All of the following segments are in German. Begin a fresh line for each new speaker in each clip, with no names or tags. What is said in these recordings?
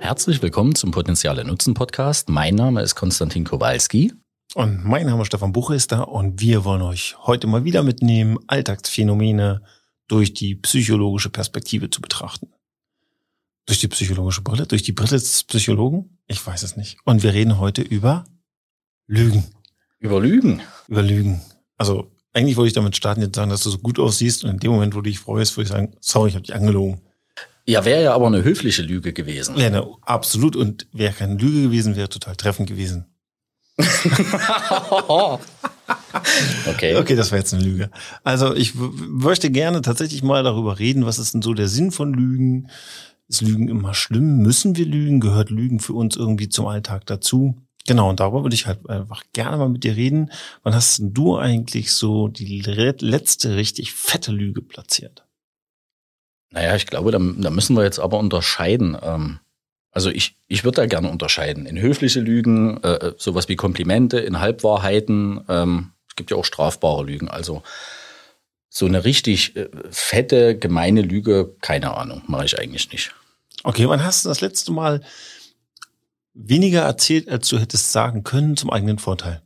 Herzlich willkommen zum Potenziale Nutzen Podcast. Mein Name ist Konstantin Kowalski.
Und mein Name ist Stefan Buchester und wir wollen euch heute mal wieder mitnehmen, Alltagsphänomene durch die psychologische Perspektive zu betrachten. Durch die psychologische Brille? Durch die Brille des Psychologen? Ich weiß es nicht. Und wir reden heute über Lügen.
Über Lügen?
Über Lügen. Also eigentlich wollte ich damit starten, jetzt sagen, dass du so gut aussiehst und in dem Moment, wo du dich freust, würde ich sagen, sorry, ich habe dich angelogen.
Ja, wäre ja aber eine höfliche Lüge gewesen.
Ja, ne, absolut. Und wäre keine Lüge gewesen, wäre total treffend gewesen. Okay, das war jetzt eine Lüge. Also ich möchte gerne tatsächlich mal darüber reden, was ist denn so der Sinn von Lügen? Ist Lügen immer schlimm? Müssen wir lügen? Gehört Lügen für uns irgendwie zum Alltag dazu? Genau, und darüber würde ich halt einfach gerne mal mit dir reden. Wann hast denn du eigentlich so die letzte richtig fette Lüge platziert?
Naja, ich glaube, da müssen wir jetzt aber unterscheiden. Also ich würde da gerne unterscheiden. In höfliche Lügen, sowas wie Komplimente, in Halbwahrheiten. Es gibt ja auch strafbare Lügen. Also so eine richtig fette, gemeine Lüge, keine Ahnung, mache ich eigentlich nicht.
Okay, wann hast du das letzte Mal weniger erzählt, als du hättest sagen können, zum eigenen Vorteil?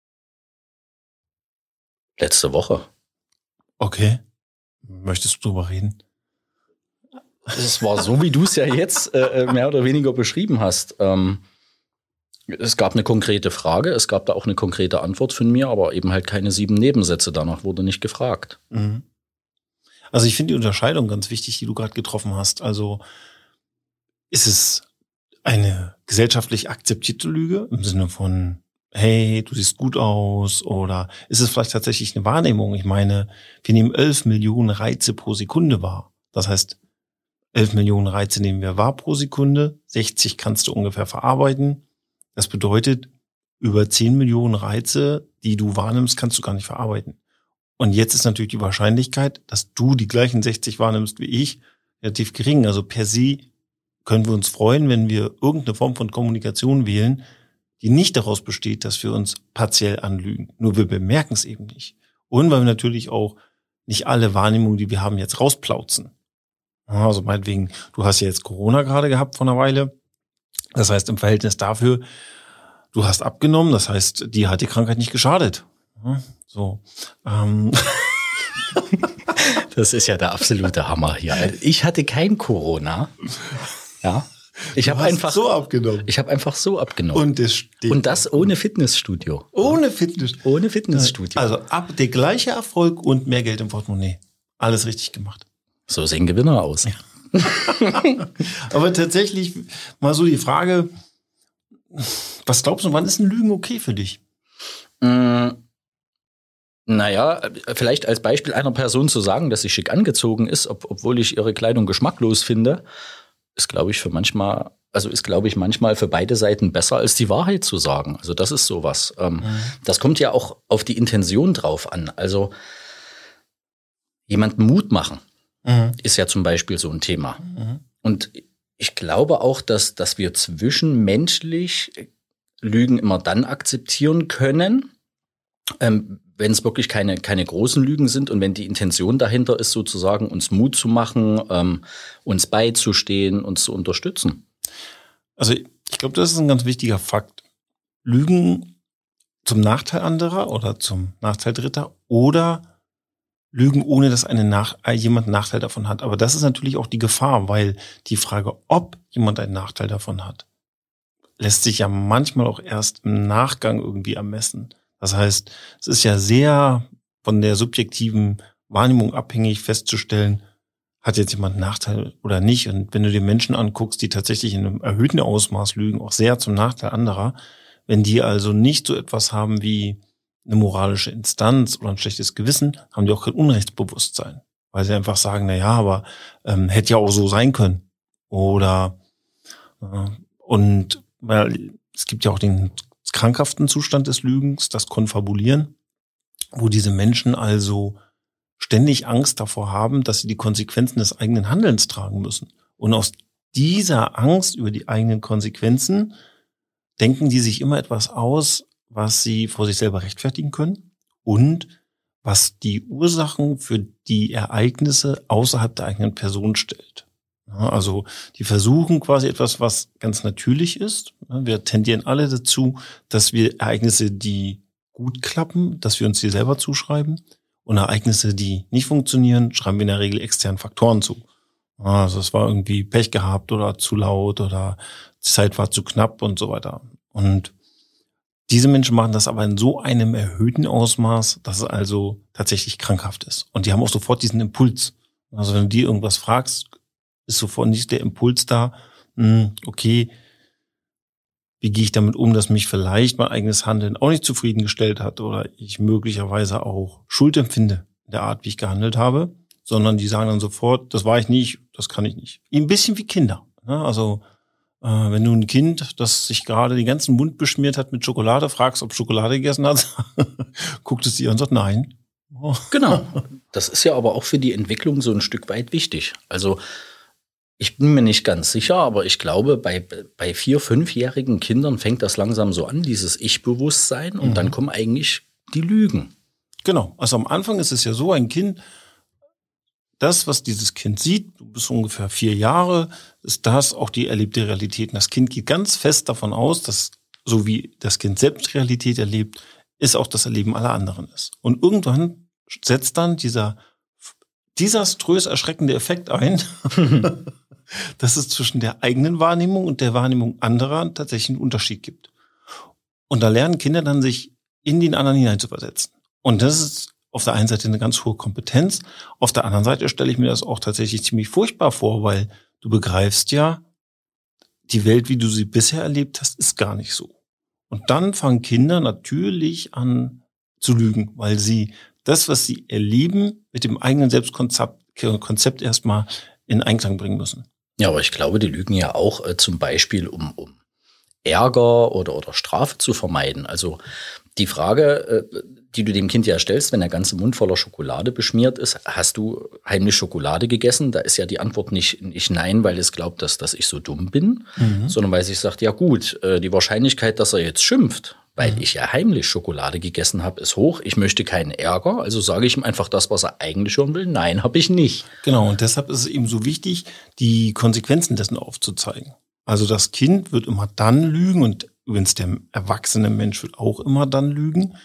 Letzte Woche.
Okay. Möchtest du drüber reden?
Es war so, wie du es ja jetzt mehr oder weniger beschrieben hast. Es gab eine konkrete Frage, es gab da auch eine konkrete Antwort von mir, aber eben halt keine 7 Nebensätze. Danach wurde nicht gefragt.
Mhm. Also ich finde die Unterscheidung ganz wichtig, die du gerade getroffen hast. Also ist es eine gesellschaftlich akzeptierte Lüge im Sinne von, hey, du siehst gut aus, oder ist es vielleicht tatsächlich eine Wahrnehmung? Ich meine, wir nehmen 11 Millionen Reize pro Sekunde wahr. Das heißt, 11 Millionen Reize nehmen wir wahr pro Sekunde, 60 kannst du ungefähr verarbeiten. Das bedeutet, über 10 Millionen Reize, die du wahrnimmst, kannst du gar nicht verarbeiten. Und jetzt ist natürlich die Wahrscheinlichkeit, dass du die gleichen 60 wahrnimmst wie ich, relativ gering. Also per se können wir uns freuen, wenn wir irgendeine Form von Kommunikation wählen, die nicht daraus besteht, dass wir uns partiell anlügen. Nur wir bemerken es eben nicht. Und weil wir natürlich auch nicht alle Wahrnehmungen, die wir haben, jetzt rausplauzen. Also meinetwegen, du hast ja jetzt Corona gerade gehabt vor einer Weile. Das heißt, im Verhältnis dafür, du hast abgenommen, das heißt, dir hat die Krankheit nicht geschadet. So.
Das ist ja der absolute Hammer hier. Ich hatte kein Corona. Ja. Ich habe einfach
so abgenommen.
Ich habe einfach so abgenommen. Und das ohne Fitnessstudio.
Ohne Fitnessstudio.
Ohne Fitnessstudio.
Also der gleiche Erfolg und mehr Geld im Portemonnaie. Alles richtig gemacht.
So sehen Gewinner aus.
Ja. Aber tatsächlich mal so die Frage, was glaubst du, wann ist ein Lügen okay für dich?
Naja, vielleicht als Beispiel einer Person zu sagen, dass sie schick angezogen ist, obwohl ich ihre Kleidung geschmacklos finde, ist, glaube ich, manchmal für beide Seiten besser, als die Wahrheit zu sagen. Also das ist sowas. Das kommt ja auch auf die Intention drauf an. Also jemandem Mut machen. Ist ja zum Beispiel so ein Thema. Und ich glaube auch, dass wir zwischenmenschlich Lügen immer dann akzeptieren können, wenn es wirklich keine großen Lügen sind und wenn die Intention dahinter ist, sozusagen uns Mut zu machen, uns beizustehen, uns zu unterstützen.
Also ich glaube, das ist ein ganz wichtiger Fakt. Lügen zum Nachteil anderer oder zum Nachteil Dritter oder Lügen, ohne dass jemand einen Nachteil davon hat. Aber das ist natürlich auch die Gefahr, weil die Frage, ob jemand einen Nachteil davon hat, lässt sich ja manchmal auch erst im Nachgang irgendwie ermessen. Das heißt, es ist ja sehr von der subjektiven Wahrnehmung abhängig festzustellen, hat jetzt jemand einen Nachteil oder nicht. Und wenn du dir Menschen anguckst, die tatsächlich in einem erhöhten Ausmaß lügen, auch sehr zum Nachteil anderer, wenn die also nicht so etwas haben wie eine moralische Instanz oder ein schlechtes Gewissen, haben die auch kein Unrechtsbewusstsein. Weil sie einfach sagen, na ja, aber hätte ja auch so sein können. Oder und weil es gibt ja auch den krankhaften Zustand des Lügens, das Konfabulieren, wo diese Menschen also ständig Angst davor haben, dass sie die Konsequenzen des eigenen Handelns tragen müssen. Und aus dieser Angst über die eigenen Konsequenzen denken die sich immer etwas aus, was sie vor sich selber rechtfertigen können und was die Ursachen für die Ereignisse außerhalb der eigenen Person stellt. Ja, also die versuchen quasi etwas, was ganz natürlich ist. Wir tendieren alle dazu, dass wir Ereignisse, die gut klappen, dass wir uns die selber zuschreiben. Und Ereignisse, die nicht funktionieren, schreiben wir in der Regel externen Faktoren zu. Also es war irgendwie Pech gehabt oder zu laut oder die Zeit war zu knapp und so weiter. Und diese Menschen machen das aber in so einem erhöhten Ausmaß, dass es also tatsächlich krankhaft ist. Und die haben auch sofort diesen Impuls. Also wenn du die irgendwas fragst, ist sofort nicht der Impuls da, okay, wie gehe ich damit um, dass mich vielleicht mein eigenes Handeln auch nicht zufriedengestellt hat oder ich möglicherweise auch Schuld empfinde in der Art, wie ich gehandelt habe, sondern die sagen dann sofort, das war ich nicht, das kann ich nicht. Ein bisschen wie Kinder. Ne? Also wenn du ein Kind, das sich gerade den ganzen Mund beschmiert hat mit Schokolade, fragst, ob Schokolade gegessen hat, guckt es dir an und sagt, nein. Oh.
Genau. Das ist ja aber auch für die Entwicklung so ein Stück weit wichtig. Also ich bin mir nicht ganz sicher, aber ich glaube, bei 4-, 5-jährigen Kindern fängt das langsam so an, dieses Ich-Bewusstsein, und dann kommen eigentlich die Lügen.
Genau. Also am Anfang ist es ja so, ein Kind, das, was dieses Kind sieht, du bist ungefähr 4 Jahre, ist das auch die erlebte Realität. Und das Kind geht ganz fest davon aus, dass so wie das Kind selbst Realität erlebt, ist auch das Erleben aller anderen ist. Und irgendwann setzt dann dieser desaströs erschreckende Effekt ein, dass es zwischen der eigenen Wahrnehmung und der Wahrnehmung anderer tatsächlich einen Unterschied gibt. Und da lernen Kinder dann, sich in den anderen hineinzuversetzen. Und das ist auf der einen Seite eine ganz hohe Kompetenz. Auf der anderen Seite stelle ich mir das auch tatsächlich ziemlich furchtbar vor, weil du begreifst ja, die Welt, wie du sie bisher erlebt hast, ist gar nicht so. Und dann fangen Kinder natürlich an zu lügen, weil sie das, was sie erleben, mit dem eigenen Selbstkonzept erstmal in Einklang bringen müssen.
Ja, aber ich glaube, die lügen ja auch zum Beispiel, um Ärger oder Strafe zu vermeiden. Also die Frage, die du dem Kind ja stellst, wenn der ganze Mund voller Schokolade beschmiert ist, hast du heimlich Schokolade gegessen? Da ist ja die Antwort nicht nein, weil es glaubt, dass ich so dumm bin, sondern weil sich sagt, ja gut, die Wahrscheinlichkeit, dass er jetzt schimpft, weil ich ja heimlich Schokolade gegessen habe, ist hoch. Ich möchte keinen Ärger, also sage ich ihm einfach das, was er eigentlich hören will. Nein, habe ich nicht.
Genau, und deshalb ist es eben so wichtig, die Konsequenzen dessen aufzuzeigen. Also das Kind wird immer dann lügen, und übrigens der erwachsene Mensch wird auch immer dann lügen,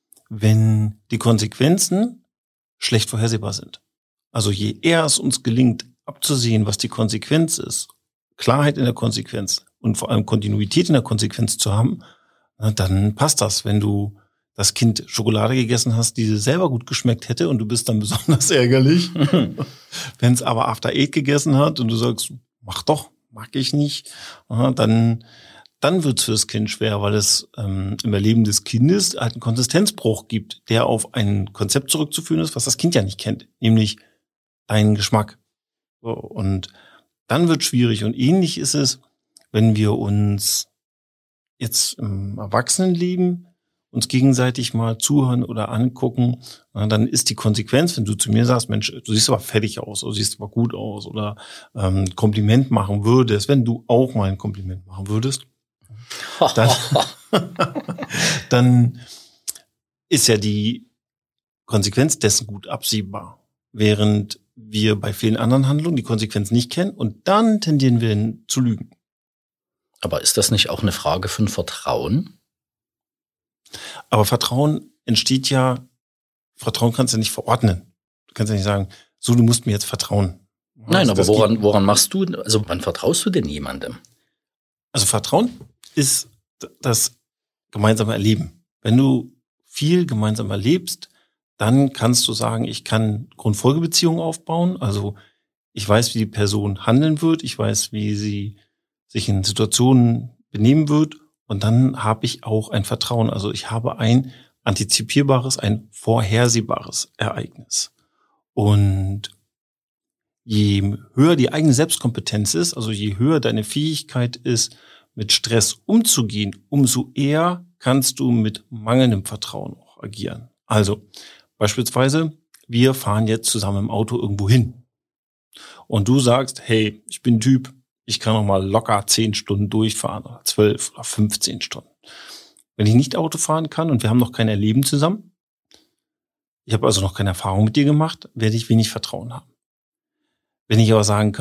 wenn die Konsequenzen schlecht vorhersehbar sind. Also je eher es uns gelingt, abzusehen, was die Konsequenz ist, Klarheit in der Konsequenz und vor allem Kontinuität in der Konsequenz zu haben, dann passt das. Wenn du das Kind Schokolade gegessen hast, die dir selber gut geschmeckt hätte, und du bist dann besonders ärgerlich. Wenn es aber After Eight gegessen hat und du sagst, mach doch, mag ich nicht, dann wird es für das Kind schwer, weil es im Erleben des Kindes halt einen Konsistenzbruch gibt, der auf ein Konzept zurückzuführen ist, was das Kind ja nicht kennt, nämlich deinen Geschmack. Und dann wird es schwierig. Und ähnlich ist es, wenn wir uns jetzt im Erwachsenenleben uns gegenseitig mal zuhören oder angucken, dann ist die Konsequenz, wenn du zu mir sagst, Mensch, du siehst aber fertig aus, oder siehst aber gut aus, oder Kompliment machen würdest, wenn du auch mal ein Kompliment machen würdest, dann ist ja die Konsequenz dessen gut absehbar, während wir bei vielen anderen Handlungen die Konsequenz nicht kennen, und dann tendieren wir zu lügen.
Aber ist das nicht auch eine Frage von Vertrauen?
Aber Vertrauen entsteht ja, Vertrauen kannst du nicht verordnen. Du kannst ja nicht sagen, so, du musst mir jetzt vertrauen.
Nein, aber woran machst du, also wann vertraust du denn jemandem?
Also Vertrauen ist das gemeinsame Erleben. Wenn du viel gemeinsam erlebst, dann kannst du sagen, ich kann Grund-Folge-Beziehungen aufbauen. Also ich weiß, wie die Person handeln wird. Ich weiß, wie sie sich in Situationen benehmen wird. Und dann habe ich auch ein Vertrauen. Also ich habe ein antizipierbares, ein vorhersehbares Ereignis. Und je höher die eigene Selbstkompetenz ist, also je höher deine Fähigkeit ist, mit Stress umzugehen, umso eher kannst du mit mangelndem Vertrauen auch agieren. Also beispielsweise, wir fahren jetzt zusammen im Auto irgendwo hin. Und du sagst, hey, ich bin ein Typ, ich kann noch mal locker 10 Stunden durchfahren oder 12 oder 15 Stunden. Wenn ich nicht Auto fahren kann und wir haben noch kein Erleben zusammen, ich habe also noch keine Erfahrung mit dir gemacht, werde ich wenig Vertrauen haben. Wenn ich aber sagen kann,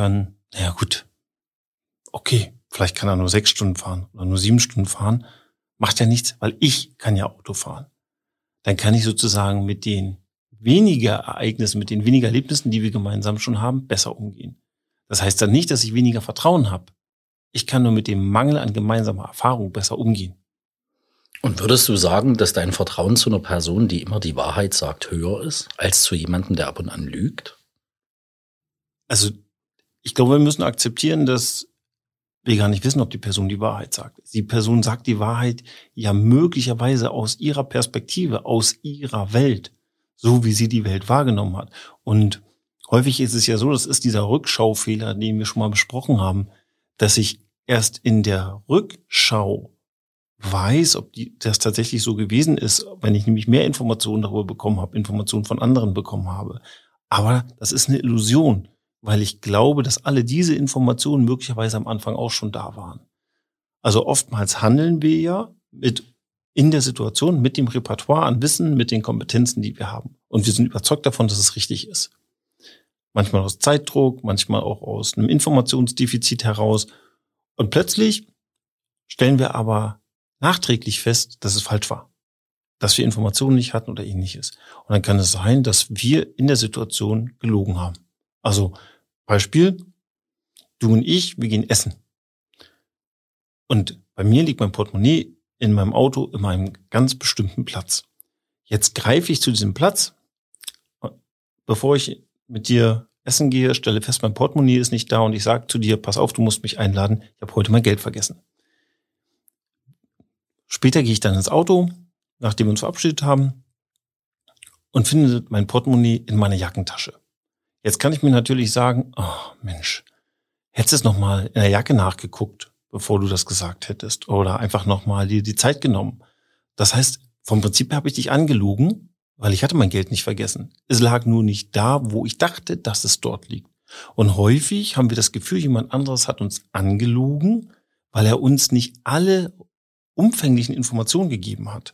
naja gut, okay, vielleicht kann er nur 6 Stunden fahren oder nur 7 Stunden fahren. Macht ja nichts, weil ich kann ja Auto fahren. Dann kann ich sozusagen mit den weniger Ereignissen, mit den weniger Erlebnissen, die wir gemeinsam schon haben, besser umgehen. Das heißt dann nicht, dass ich weniger Vertrauen habe. Ich kann nur mit dem Mangel an gemeinsamer Erfahrung besser umgehen.
Und würdest du sagen, dass dein Vertrauen zu einer Person, die immer die Wahrheit sagt, höher ist, als zu jemandem, der ab und an lügt?
Also ich glaube, wir müssen akzeptieren, dass wir gar nicht wissen, ob die Person die Wahrheit sagt. Die Person sagt die Wahrheit ja möglicherweise aus ihrer Perspektive, aus ihrer Welt, so wie sie die Welt wahrgenommen hat. Und häufig ist es ja so, das ist dieser Rückschaufehler, den wir schon mal besprochen haben, dass ich erst in der Rückschau weiß, ob das tatsächlich so gewesen ist, wenn ich nämlich mehr Informationen darüber bekommen habe, Informationen von anderen bekommen habe. Aber das ist eine Illusion, weil ich glaube, dass alle diese Informationen möglicherweise am Anfang auch schon da waren. Also oftmals handeln wir ja in der Situation mit dem Repertoire an Wissen, mit den Kompetenzen, die wir haben. Und wir sind überzeugt davon, dass es richtig ist. Manchmal aus Zeitdruck, manchmal auch aus einem Informationsdefizit heraus. Und plötzlich stellen wir aber nachträglich fest, dass es falsch war. Dass wir Informationen nicht hatten oder Ähnliches. Und dann kann es sein, dass wir in der Situation gelogen haben. Also Beispiel, du und ich, wir gehen essen. Und bei mir liegt mein Portemonnaie in meinem Auto in einem ganz bestimmten Platz. Jetzt greife ich zu diesem Platz, bevor ich mit dir essen gehe, stelle fest, mein Portemonnaie ist nicht da und ich sage zu dir, pass auf, du musst mich einladen, ich habe heute mein Geld vergessen. Später gehe ich dann ins Auto, nachdem wir uns verabschiedet haben, und finde mein Portemonnaie in meiner Jackentasche. Jetzt kann ich mir natürlich sagen, oh Mensch, hättest du es nochmal in der Jacke nachgeguckt, bevor du das gesagt hättest, oder einfach nochmal dir die Zeit genommen. Das heißt, vom Prinzip her habe ich dich angelogen, weil ich hatte mein Geld nicht vergessen. Es lag nur nicht da, wo ich dachte, dass es dort liegt. Und häufig haben wir das Gefühl, jemand anderes hat uns angelogen, weil er uns nicht alle umfänglichen Informationen gegeben hat.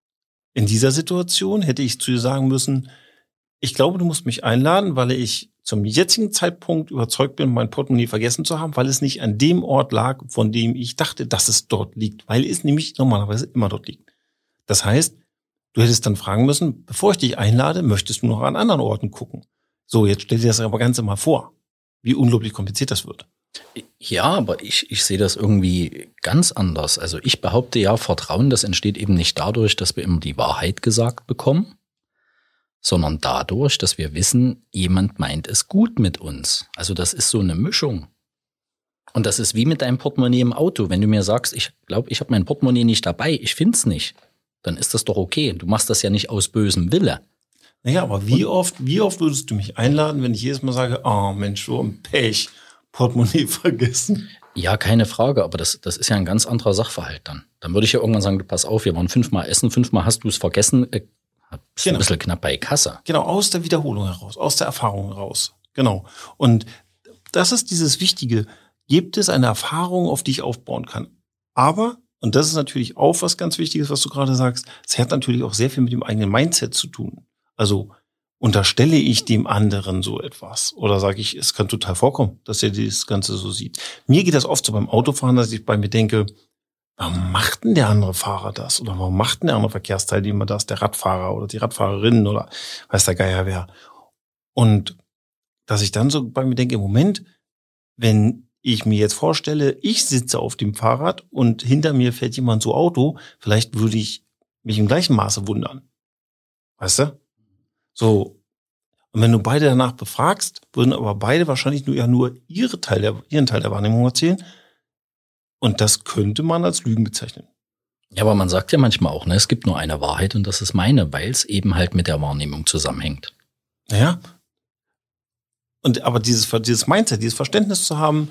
In dieser Situation hätte ich zu dir sagen müssen, ich glaube, du musst mich einladen, weil ich zum jetzigen Zeitpunkt überzeugt bin, mein Portemonnaie vergessen zu haben, weil es nicht an dem Ort lag, von dem ich dachte, dass es dort liegt, weil es nämlich normalerweise immer dort liegt. Das heißt, du hättest dann fragen müssen, bevor ich dich einlade, möchtest du noch an anderen Orten gucken? So, jetzt stell dir das aber ganz mal vor, wie unglaublich kompliziert das wird.
Ja, aber ich sehe das irgendwie ganz anders. Also ich behaupte ja, Vertrauen, das entsteht eben nicht dadurch, dass wir immer die Wahrheit gesagt bekommen, sondern dadurch, dass wir wissen, jemand meint es gut mit uns. Also das ist so eine Mischung. Und das ist wie mit deinem Portemonnaie im Auto. Wenn du mir sagst, ich glaube, ich habe mein Portemonnaie nicht dabei, ich finde es nicht, dann ist das doch okay. Du machst das ja nicht aus bösem Wille.
Naja, aber wie oft würdest du mich einladen, wenn ich jedes Mal sage, oh Mensch, so ein Pech, Portemonnaie vergessen?
Ja, keine Frage, aber das ist ja ein ganz anderer Sachverhalt dann. Dann würde ich ja irgendwann sagen, du pass auf, wir waren 5-mal essen, 5-mal hast du es vergessen, bist ein bisschen knapp bei Kasse.
Genau, aus der Wiederholung heraus, aus der Erfahrung heraus. Genau. Und das ist dieses Wichtige. Gibt es eine Erfahrung, auf die ich aufbauen kann? Aber, und das ist natürlich auch was ganz Wichtiges, was du gerade sagst, es hat natürlich auch sehr viel mit dem eigenen Mindset zu tun. Also unterstelle ich dem anderen so etwas? Oder sage ich, es kann total vorkommen, dass er das Ganze so sieht? Mir geht das oft so beim Autofahren, dass ich bei mir denke, warum macht denn der andere Fahrer das? Oder warum macht denn der andere Verkehrsteilnehmer das? Der Radfahrer oder die Radfahrerin oder weiß der Geier wer. Und dass ich dann so bei mir denke, im Moment, wenn ich mir jetzt vorstelle, ich sitze auf dem Fahrrad und hinter mir fährt jemand so Auto, vielleicht würde ich mich im gleichen Maße wundern. Weißt du? So. Und wenn du beide danach befragst, würden aber beide wahrscheinlich nur ihren Teil der Wahrnehmung erzählen. Und das könnte man als Lügen bezeichnen.
Ja, aber man sagt ja manchmal auch, ne, es gibt nur eine Wahrheit und das ist meine, weil es eben halt mit der Wahrnehmung zusammenhängt.
Naja. Aber dieses Mindset, dieses Verständnis zu haben,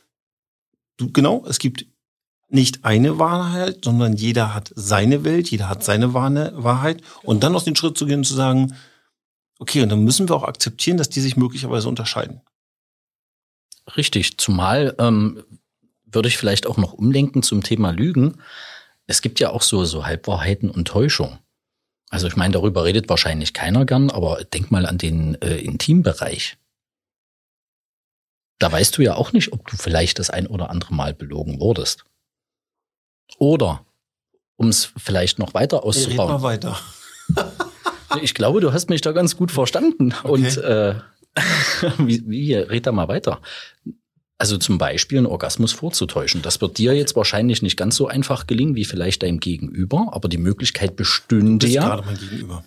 es gibt nicht eine Wahrheit, sondern jeder hat seine Welt, jeder hat seine Wahrheit. Und dann aus den Schritt zu gehen und zu sagen, okay, und dann müssen wir auch akzeptieren, dass die sich möglicherweise unterscheiden.
Richtig, zumal würde ich vielleicht auch noch umdenken zum Thema Lügen. Es gibt ja auch so Halbwahrheiten und Täuschung. Also ich meine, darüber redet wahrscheinlich keiner gern, aber denk mal an den Intimbereich. Da weißt du ja auch nicht, ob du vielleicht das ein oder andere Mal belogen wurdest. Oder, um es vielleicht noch weiter auszubauen.
Red mal weiter.
Ich glaube, du hast mich da ganz gut verstanden.
Okay.
Und red da mal weiter. Also zum Beispiel einen Orgasmus vorzutäuschen. Das wird dir jetzt wahrscheinlich nicht ganz so einfach gelingen wie vielleicht deinem Gegenüber, aber die Möglichkeit bestünde ja.
Gerade mein Gegenüber.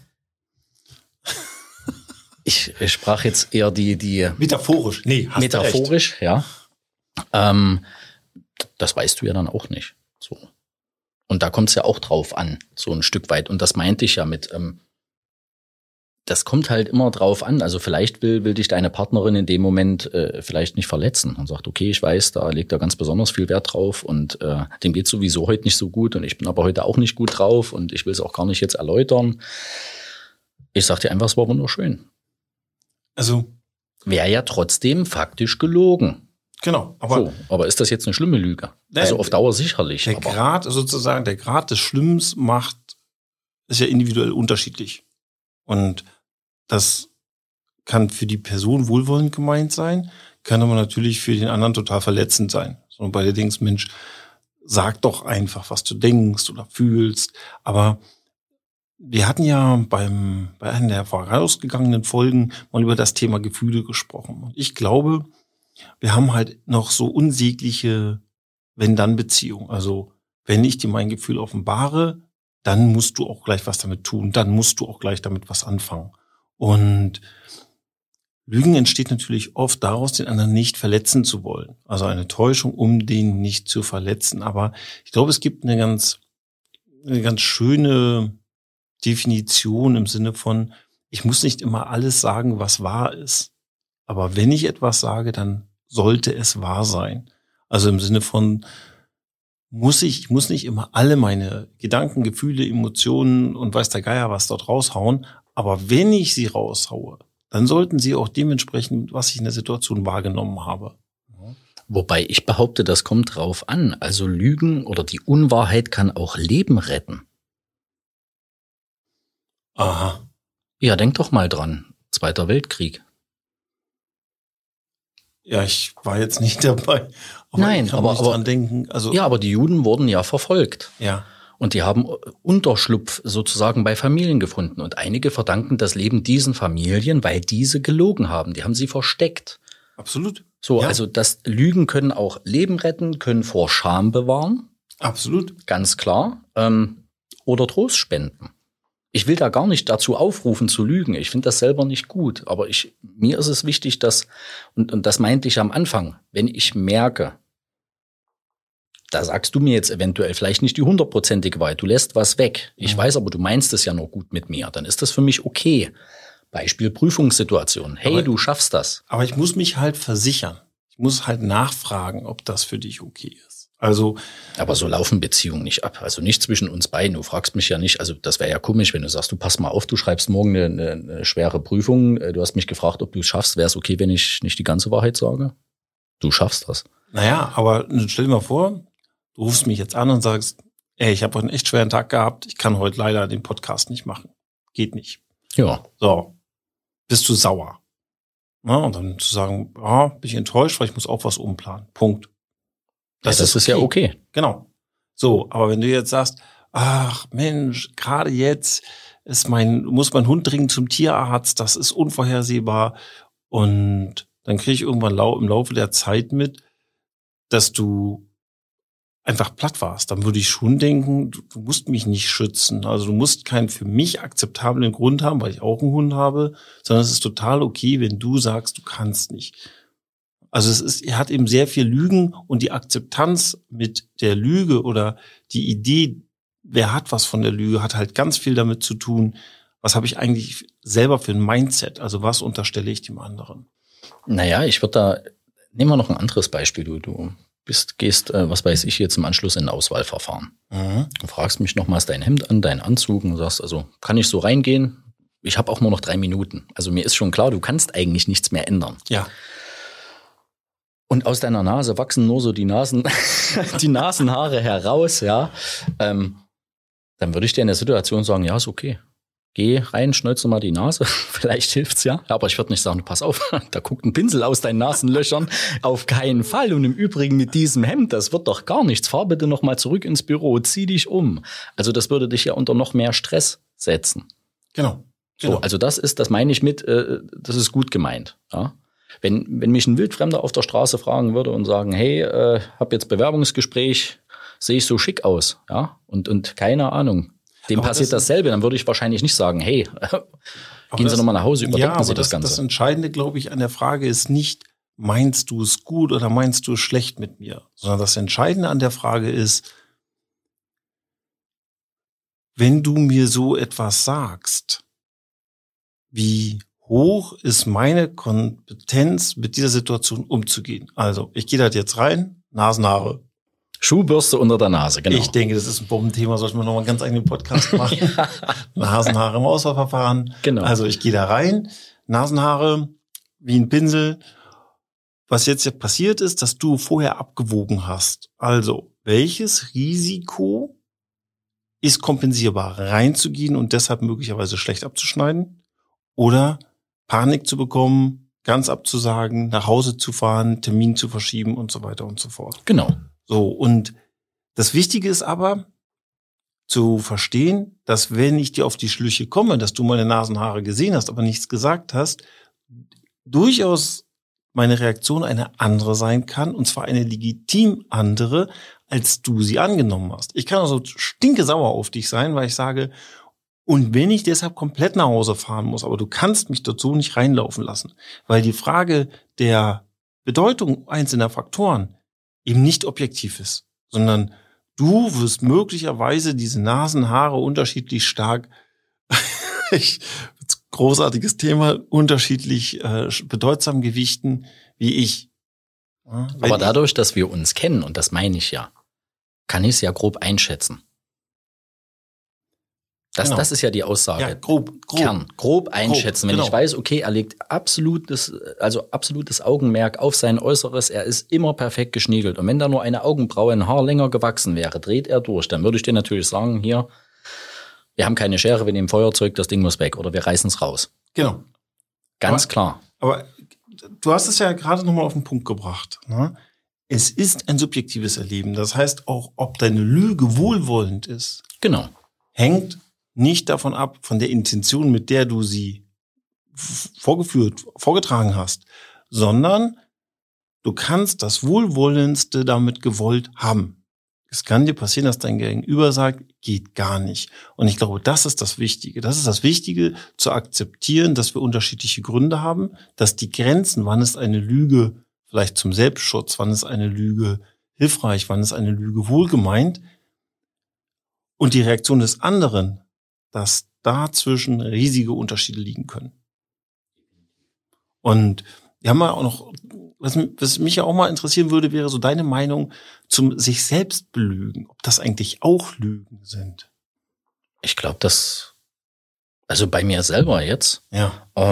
Ich sprach jetzt eher die
metaphorisch. Nee, hast
metaphorisch, du recht. Ja. Das weißt du ja dann auch nicht. So. Und da kommt es ja auch drauf an, so ein Stück weit. Und das meinte ich ja mit, das kommt halt immer drauf an. Also vielleicht will dich deine Partnerin in dem Moment vielleicht nicht verletzen und sagt, okay, ich weiß, da legt er ganz besonders viel Wert drauf und dem geht sowieso heute nicht so gut und ich bin aber heute auch nicht gut drauf und ich will es auch gar nicht jetzt erläutern. Ich sag dir einfach, es war wunderschön.
Also
wäre ja trotzdem faktisch gelogen.
Genau.
Aber ist das jetzt eine schlimme Lüge? Also auf Dauer sicherlich.
Der Grad des Schlimmens ist ja individuell unterschiedlich. Und das kann für die Person wohlwollend gemeint sein, kann aber natürlich für den anderen total verletzend sein. So bei dir denkst, Mensch, sag doch einfach, was du denkst oder fühlst. Aber wir hatten ja bei einer der vorausgegangenen Folgen mal über das Thema Gefühle gesprochen. Und ich glaube, wir haben halt noch so unsägliche Wenn-Dann-Beziehungen. Also wenn ich dir mein Gefühl offenbare, dann musst du auch gleich was damit tun. Dann musst du auch gleich damit was anfangen. Und Lügen entsteht natürlich oft daraus, den anderen nicht verletzen zu wollen. Also eine Täuschung, um den nicht zu verletzen. Aber ich glaube, es gibt eine ganz schöne Definition im Sinne von, ich muss nicht immer alles sagen, was wahr ist. Aber wenn ich etwas sage, dann sollte es wahr sein. Also im Sinne von, ich muss nicht immer alle meine Gedanken, Gefühle, Emotionen und weiß der Geier was dort raushauen. Aber wenn ich sie raushaue, dann sollten sie auch dementsprechend, was ich in der Situation wahrgenommen habe.
Wobei ich behaupte, das kommt drauf an. Also Lügen oder die Unwahrheit kann auch Leben retten.
Aha.
Ja, denk doch mal dran. Zweiter Weltkrieg.
Ja, ich war jetzt nicht dabei.
Nein,
ich kann aber dran denken. Also
ja, aber die Juden wurden ja verfolgt.
Ja.
Und die haben Unterschlupf sozusagen bei Familien gefunden. Und einige verdanken das Leben diesen Familien, weil diese gelogen haben. Die haben sie versteckt.
Absolut.
So,
ja.
Also das Lügen können auch Leben retten, können vor Scham bewahren.
Absolut.
Ganz klar. Oder Trost spenden. Ich will da gar nicht dazu aufrufen zu lügen. Ich finde das selber nicht gut. Aber mir ist es wichtig, dass, und das meinte ich am Anfang, wenn ich merke, da sagst du mir jetzt eventuell vielleicht nicht die 100%ige Wahrheit, du lässt was weg. Ich weiß aber, du meinst es ja nur gut mit mir. Dann ist das für mich okay. Beispiel Prüfungssituation. Hey, du schaffst das.
Aber ich muss mich halt versichern. Ich muss halt nachfragen, ob das für dich okay ist. Also,
aber so laufen Beziehungen nicht ab. Also nicht zwischen uns beiden. Du fragst mich ja nicht, also das wäre ja komisch, wenn du sagst, du pass mal auf, du schreibst morgen eine schwere Prüfung. Du hast mich gefragt, ob du es schaffst. Wäre es okay, wenn ich nicht die ganze Wahrheit sage? Du schaffst das.
Naja, aber stell dir mal vor, du rufst mich jetzt an und sagst, ey, ich habe heute einen echt schweren Tag gehabt. Ich kann heute leider den Podcast nicht machen. Geht nicht.
Ja.
So. Bist du sauer? Na, und dann zu sagen, ja, bin ich enttäuscht, weil ich muss auch was umplanen. Punkt.
Das ist ja okay.
Genau. So, aber wenn du jetzt sagst, ach Mensch, gerade jetzt muss mein Hund dringend zum Tierarzt, das ist unvorhersehbar. Und dann kriege ich irgendwann im Laufe der Zeit mit, dass du einfach platt warst. Dann würde ich schon denken, du musst mich nicht schützen. Also du musst keinen für mich akzeptablen Grund haben, weil ich auch einen Hund habe, sondern es ist total okay, wenn du sagst, du kannst nicht. Also er hat eben sehr viel Lügen und die Akzeptanz mit der Lüge oder die Idee, wer hat was von der Lüge, hat halt ganz viel damit zu tun, was habe ich eigentlich selber für ein Mindset, also was unterstelle ich dem anderen.
Naja, nehmen wir noch ein anderes Beispiel. Du gehst, was weiß ich, jetzt im Anschluss in ein Auswahlverfahren. Mhm. Du fragst mich nochmals dein Hemd an, deinen Anzug und sagst, also kann ich so reingehen? Ich habe auch nur noch 3 Minuten. Also mir ist schon klar, du kannst eigentlich nichts mehr ändern.
Ja.
Und aus deiner Nase wachsen nur so die Nasenhaare heraus, ja. Dann würde ich dir in der Situation sagen, ja, ist okay. geh rein, schneuze mal die Nase, vielleicht hilft's ja. Aber ich würde nicht sagen, pass auf, da guckt ein Pinsel aus deinen Nasenlöchern. Auf keinen Fall. Und im Übrigen mit diesem Hemd, das wird doch gar nichts. Fahr bitte noch mal zurück ins Büro, zieh dich um. Also das würde dich ja unter noch mehr Stress setzen.
Genau.
So, also das meine ich mit, das ist gut gemeint. Ja? Wenn mich ein Wildfremder auf der Straße fragen würde und sagen, hey, hab jetzt Bewerbungsgespräch, sehe ich so schick aus, ja, und keine Ahnung, dem aber passiert dasselbe, dann würde ich wahrscheinlich nicht sagen, hey, gehen Sie nochmal nach Hause, überdenken Sie das Ganze.
Das Entscheidende, glaube ich, an der Frage ist nicht, meinst du es gut oder meinst du es schlecht mit mir, sondern das Entscheidende an der Frage ist, wenn du mir so etwas sagst, wie hoch ist meine Kompetenz, mit dieser Situation umzugehen? Also, ich gehe da jetzt rein, Nasenhaare.
Schuhbürste unter der Nase, genau.
Ich denke, das ist ein Bombenthema, sollten wir noch mal einen ganz eigenen Podcast machen. Ja. Nasenhaare im Auswahlverfahren.
Genau.
Also, ich gehe da rein, Nasenhaare wie ein Pinsel. Was jetzt passiert ist, dass du vorher abgewogen hast. Also, welches Risiko ist kompensierbar, reinzugehen und deshalb möglicherweise schlecht abzuschneiden? Oder Panik zu bekommen, ganz abzusagen, nach Hause zu fahren, Termin zu verschieben und so weiter und so fort.
Genau.
So, und das Wichtige ist aber, zu verstehen, dass wenn ich dir auf die Schliche komme, dass du meine Nasenhaare gesehen hast, aber nichts gesagt hast, durchaus meine Reaktion eine andere sein kann, und zwar eine legitim andere, als du sie angenommen hast. Ich kann also stinkesauer auf dich sein, weil ich sage, und wenn ich deshalb komplett nach Hause fahren muss, aber du kannst mich dort so nicht reinlaufen lassen, weil die Frage der Bedeutung einzelner Faktoren eben nicht objektiv ist, sondern du wirst möglicherweise diese Nasenhaare unterschiedlich stark, großartiges Thema, unterschiedlich bedeutsam gewichten wie ich. Ja,
aber dadurch, dass wir uns kennen, und das meine ich ja, kann ich es ja grob einschätzen. Das ist ja die Aussage.
Ja, grob
einschätzen. Wenn ich weiß, okay, er legt absolutes Augenmerk auf sein Äußeres, er ist immer perfekt geschniegelt. Und wenn da nur eine Augenbraue, ein Haar länger gewachsen wäre, dreht er durch, dann würde ich dir natürlich sagen, hier, wir haben keine Schere, wir nehmen Feuerzeug, das Ding muss weg oder wir reißen es raus.
Genau.
Ganz klar.
Aber du hast es ja gerade nochmal auf den Punkt gebracht. Ne? Es ist ein subjektives Erleben. Das heißt auch, ob deine Lüge wohlwollend ist,
genau,
hängt nicht davon ab, von der Intention, mit der du sie vorgetragen hast, sondern du kannst das Wohlwollendste damit gewollt haben. Es kann dir passieren, dass dein Gegenüber sagt, geht gar nicht. Und ich glaube, das ist das Wichtige. Das ist das Wichtige, zu akzeptieren, dass wir unterschiedliche Gründe haben, dass die Grenzen, wann ist eine Lüge vielleicht zum Selbstschutz, wann ist eine Lüge hilfreich, wann ist eine Lüge wohlgemeint, und die Reaktion des anderen, dass dazwischen riesige Unterschiede liegen können. Und wir haben ja auch noch, was mich ja auch mal interessieren würde, wäre so deine Meinung zum sich selbst belügen, ob das eigentlich auch Lügen sind.
Ich glaube, also bei mir selber jetzt,
ja,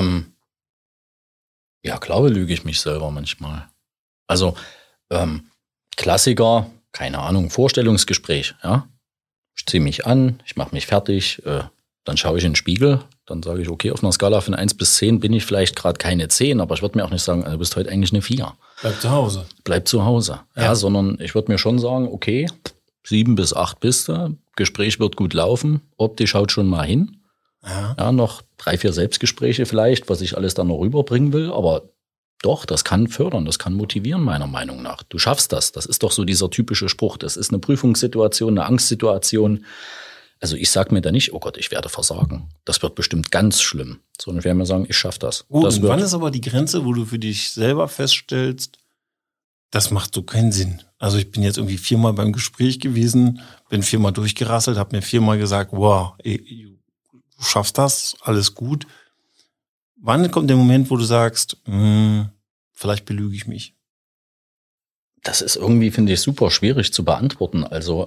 klar lüge ich mich selber manchmal. Also Klassiker, keine Ahnung, Vorstellungsgespräch, ja. Ich ziehe mich an, ich mache mich fertig, dann schaue ich in den Spiegel, dann sage ich, okay, auf einer Skala von 1 bis 10 bin ich vielleicht gerade keine 10, aber ich würde mir auch nicht sagen, du bist heute eigentlich eine 4. Bleib zu Hause. Ja, sondern ich würde mir schon sagen, okay, 7 bis 8 bist du, Gespräch wird gut laufen, optisch haut schon mal hin. Ja, noch 3, 4 Selbstgespräche vielleicht, was ich alles dann noch rüberbringen will, aber doch, das kann fördern, das kann motivieren, meiner Meinung nach. Du schaffst das. Das ist doch so dieser typische Spruch. Das ist eine Prüfungssituation, eine Angstsituation. Also ich sage mir da nicht, oh Gott, ich werde versagen. Das wird bestimmt ganz schlimm. Sondern ich werde mir sagen, ich schaffe das.
Gut, und wann ist aber die Grenze, wo du für dich selber feststellst, das macht so keinen Sinn. Also ich bin jetzt irgendwie 4-mal beim Gespräch gewesen, bin 4-mal durchgerasselt, habe mir 4-mal gesagt, wow, du schaffst das, alles gut. Wann kommt der Moment, wo du sagst, vielleicht belüge ich mich?
Das ist irgendwie, finde ich, super schwierig zu beantworten. Also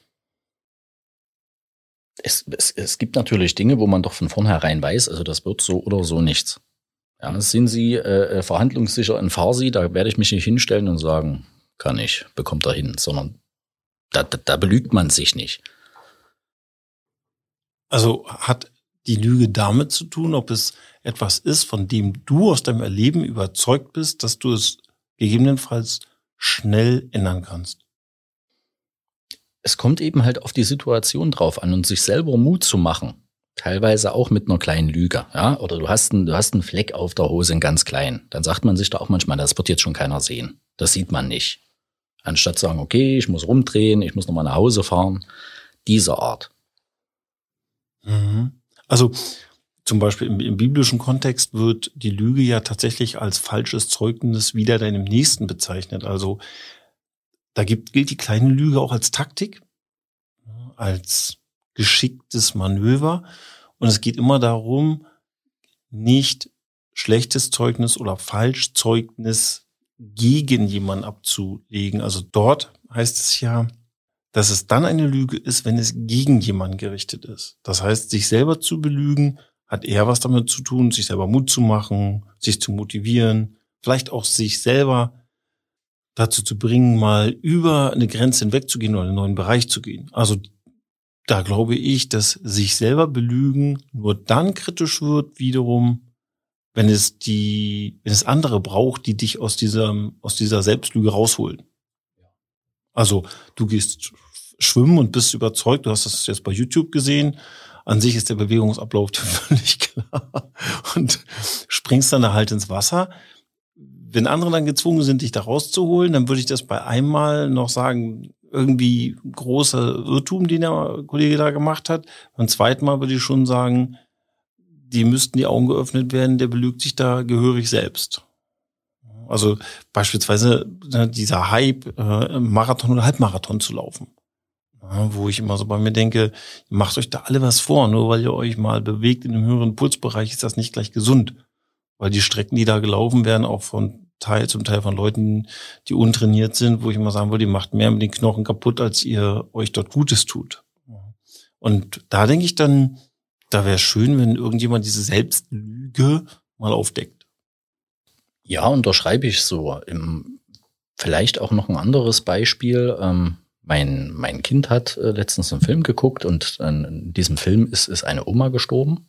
es gibt natürlich Dinge, wo man doch von vornherein weiß, also das wird so oder so nichts. Ja, sind Sie verhandlungssicher in Farsi, da werde ich mich nicht hinstellen und sagen, kann ich, bekommt er hin, sondern da belügt man sich nicht.
Also hat die Lüge damit zu tun, ob es etwas ist, von dem du aus deinem Erleben überzeugt bist, dass du es gegebenenfalls schnell ändern kannst?
Es kommt eben halt auf die Situation drauf an und sich selber Mut zu machen. Teilweise auch mit einer kleinen Lüge, ja. Oder du hast einen Fleck auf der Hose, einen ganz kleinen. Dann sagt man sich da auch manchmal, das wird jetzt schon keiner sehen. Das sieht man nicht. Anstatt zu sagen, okay, ich muss rumdrehen, ich muss nochmal nach Hause fahren. Diese Art.
Also zum Beispiel im biblischen Kontext wird die Lüge ja tatsächlich als falsches Zeugnis wider deinem Nächsten bezeichnet. Also da gilt die kleine Lüge auch als Taktik, als geschicktes Manöver. Und es geht immer darum, nicht schlechtes Zeugnis oder Falschzeugnis gegen jemanden abzulegen. Also dort heißt es ja, dass es dann eine Lüge ist, wenn es gegen jemanden gerichtet ist. Das heißt, sich selber zu belügen, hat eher was damit zu tun, sich selber Mut zu machen, sich zu motivieren, vielleicht auch sich selber dazu zu bringen, mal über eine Grenze hinwegzugehen oder in einen neuen Bereich zu gehen. Also da glaube ich, dass sich selber belügen nur dann kritisch wird wiederum, wenn es andere braucht, die dich aus dieser Selbstlüge rausholen. Also du gehst schwimmen und bist überzeugt, du hast das jetzt bei YouTube gesehen, an sich ist der Bewegungsablauf völlig klar und springst dann da halt ins Wasser. Wenn andere dann gezwungen sind, dich da rauszuholen, dann würde ich das bei einmal noch sagen, irgendwie großer Irrtum, den der Kollege da gemacht hat. Beim zweiten Mal würde ich schon sagen, die müssten die Augen geöffnet werden, der belügt sich da gehörig selbst. Also beispielsweise dieser Hype, Marathon oder Halbmarathon zu laufen. Wo ich immer so bei mir denke, macht euch da alle was vor, nur weil ihr euch mal bewegt in einem höheren Pulsbereich, ist das nicht gleich gesund. Weil die Strecken, die da gelaufen werden, auch zum Teil von Leuten, die untrainiert sind, wo ich immer sagen würde, ihr macht mehr mit den Knochen kaputt, als ihr euch dort Gutes tut. Und da denke ich dann, da wäre es schön, wenn irgendjemand diese Selbstlüge mal aufdeckt.
Ja, unterschreibe ich so. Vielleicht auch noch ein anderes Beispiel. Mein Kind hat letztens einen Film geguckt und in diesem Film ist eine Oma gestorben.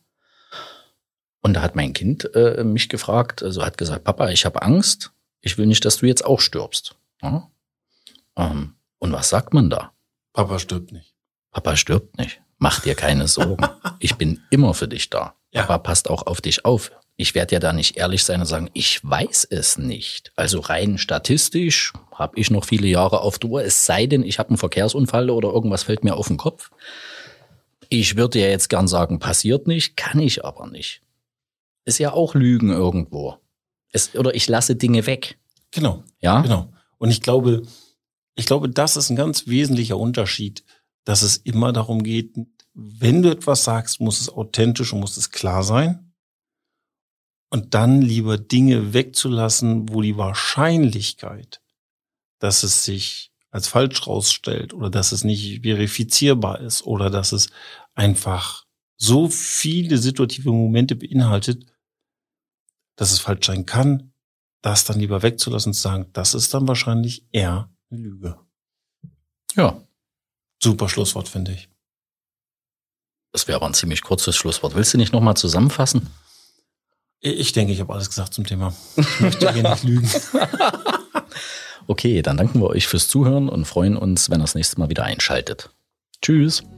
Und da hat mein Kind mich gefragt, also hat gesagt, Papa, ich habe Angst, ich will nicht, dass du jetzt auch stirbst. Ja? Und was sagt man da?
Papa stirbt nicht.
Papa stirbt nicht. Mach dir keine Sorgen. Ich bin immer für dich da. Ja. Papa passt auch auf dich auf. Ich werde ja da nicht ehrlich sein und sagen, ich weiß es nicht. Also rein statistisch habe ich noch viele Jahre auf Tour, es sei denn, ich habe einen Verkehrsunfall oder irgendwas fällt mir auf den Kopf. Ich würde ja jetzt gern sagen, passiert nicht, kann ich aber nicht. Ist ja auch Lügen irgendwo. Oder ich lasse Dinge weg.
Genau.
Ja?
Genau. Und ich glaube, das ist ein ganz wesentlicher Unterschied, dass es immer darum geht, wenn du etwas sagst, muss es authentisch und muss es klar sein. Und dann lieber Dinge wegzulassen, wo die Wahrscheinlichkeit, dass es sich als falsch rausstellt oder dass es nicht verifizierbar ist oder dass es einfach so viele situative Momente beinhaltet, dass es falsch sein kann, das dann lieber wegzulassen und zu sagen, das ist dann wahrscheinlich eher eine Lüge.
Ja.
Super Schlusswort, finde ich.
Das wäre aber ein ziemlich kurzes Schlusswort. Willst du nicht nochmal zusammenfassen?
Ich denke, ich habe alles gesagt zum Thema. Ich möchte hier nicht lügen.
Okay, dann danken wir euch fürs Zuhören und freuen uns, wenn ihr das nächste Mal wieder einschaltet. Tschüss.